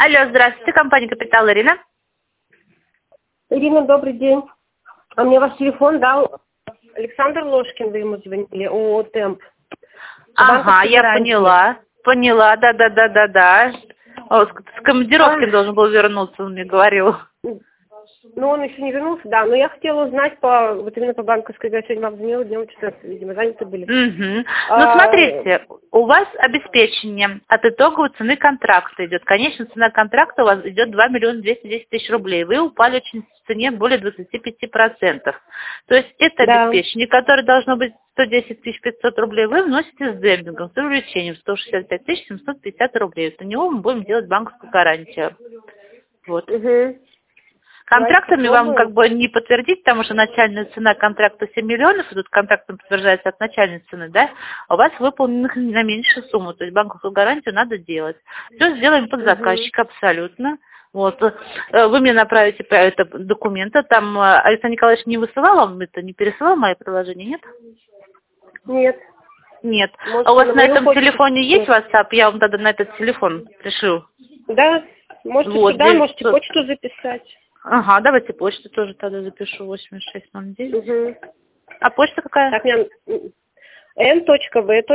Алло, здравствуйте, компания «Капитал», Ирина. Ирина, добрый день. А мне ваш телефон дал Александр Ложкин, вы ему звонили, ООО «Темп». Ага, я поняла, да. О, с командировки должен был вернуться, он мне говорил. Ну, он еще не вернулся, да, но я хотела узнать вот именно по банковской, я сегодня вам звонила, днем 14, видимо, заняты были. Ну, смотрите, у вас обеспечение от итоговой цены контракта идет. Конечная цена контракта у вас идет 2 210 000 рублей. Вы упали очень в цене более 25%. То есть это обеспечение, которое должно быть 110 500 рублей, вы вносите с демпингом, с увеличением 165 750 рублей. За него мы будем делать банковскую гарантию. Вот. Контрактами вам как бы не подтвердить, потому что начальная цена контракта 7 миллионов, и тут контрактом подтверждается от начальной цены, да, а у вас выполненных на меньшую сумму, то есть банковскую гарантию надо делать. Все сделаем под заказчика абсолютно. Вот. Вы мне направите это документы, там Александр Николаевич не высылал вам это, не пересылал мои приложения, нет? Нет. Нет. А у вас на этом телефоне есть WhatsApp? Я вам тогда на этот телефон пришлю. Да, можете вот, сюда, можете почту записать. Ага, давайте почту тоже тогда запишу, 8609. А почта какая? Так, мне m.v.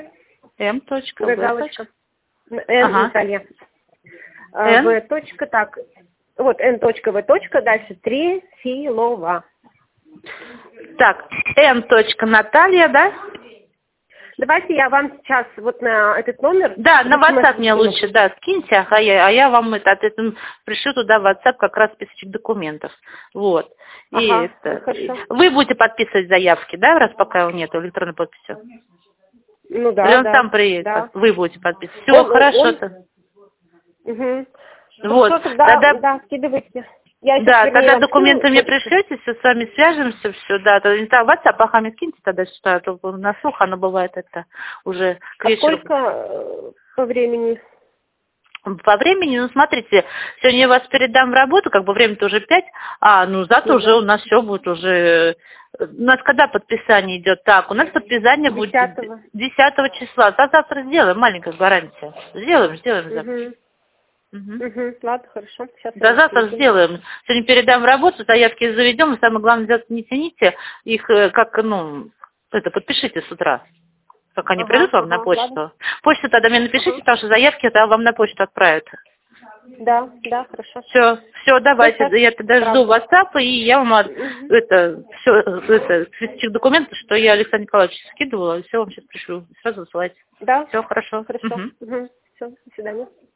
m.v. Наталья. В. Так, вот n.v. Дальше 3 Филова. Так, Наталья, да? Давайте я вам сейчас вот на этот номер... Да, на WhatsApp мне лучше, да, скиньте, а я вам пришлю туда в WhatsApp как раз списочек документов. Вот. И вы будете подписывать заявки, да, раз пока его нету электронной подписи? Ну да. Или он сам приедет? Да. Вы будете подписывать. Все, хорошо-то. Вот. Тогда скидывайте. Да, тогда документы мне пришлете, все, с вами свяжемся, все, да. В WhatsApp ахами скиньте тогда, что на слух оно бывает это уже к вечеру. Сколько по времени? По времени, ну, смотрите, сегодня я вас передам в работу, как бы время-то уже 5, завтра уже у нас все будет уже... У нас когда подписание идет? Так, у нас подписание будет 10 числа. Завтра сделаем, маленькая гарантия. Сделаем завтра. Ладно, хорошо. Да, завтра сделаем. Сегодня передам в работу, заявки заведем, и самое главное, не тяните их, подпишите с утра. Как они придут вам на почту. Ладно. Почту тогда мне напишите, потому что заявки это вам на почту отправят. Да, хорошо. Все, давайте, я тогда жду WhatsApp, и я вам списочек документов, что я Александру Николаевичу скидывала, и все вам сейчас пришлю. Сразу высылайте. Да. Все, хорошо. Все, до свидания.